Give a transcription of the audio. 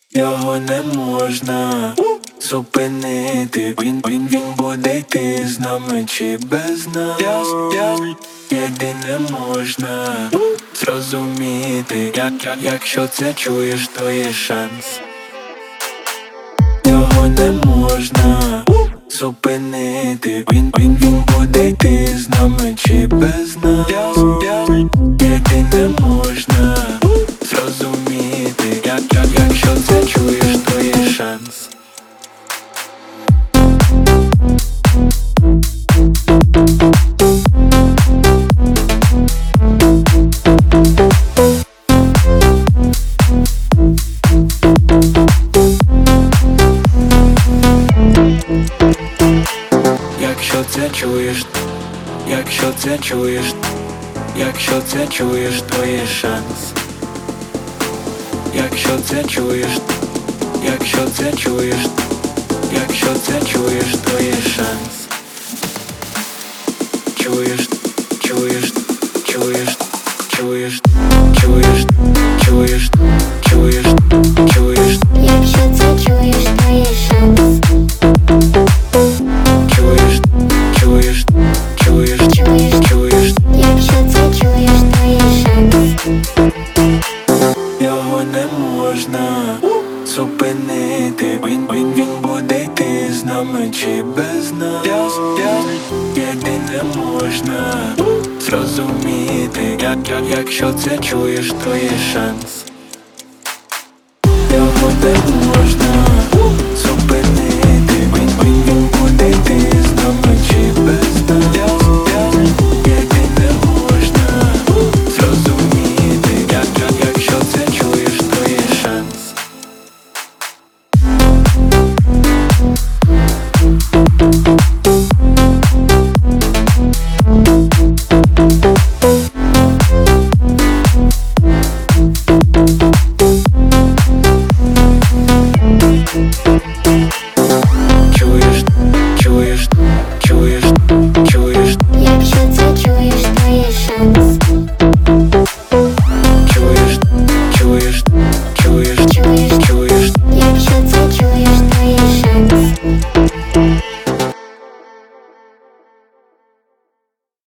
Його не можна зупинити. Він буде йти з нами чи без нас. Єдине можна зрозуміти, якщо це чуєш, то є шанс. Його не можна зупинити. Він буде йти з нами чи без нас. Єдине можна зрозуміти, якщо це чуєш, то є шанс. Якщо це чуєш, якщо це чуєш, якщо це чуєш, то є шанс. Якщо це чуєш, якщо це чуєш, якщо це чуєш, то є шанс. Чуєш, чуєш, чуєш, чуєш, чуєш, чуєш, чуєш, чуєш. Якщо це чуєш, то є шанс. Чуєш, чуєш, чуєш, Чуєш, чуєш. якщо це чуєш, то є шанс. Його не можна зупинити. Він буде йти з нами чи без нас. Єдине можна зрозуміти, якщо це чуєш, то є шанс. Його не можна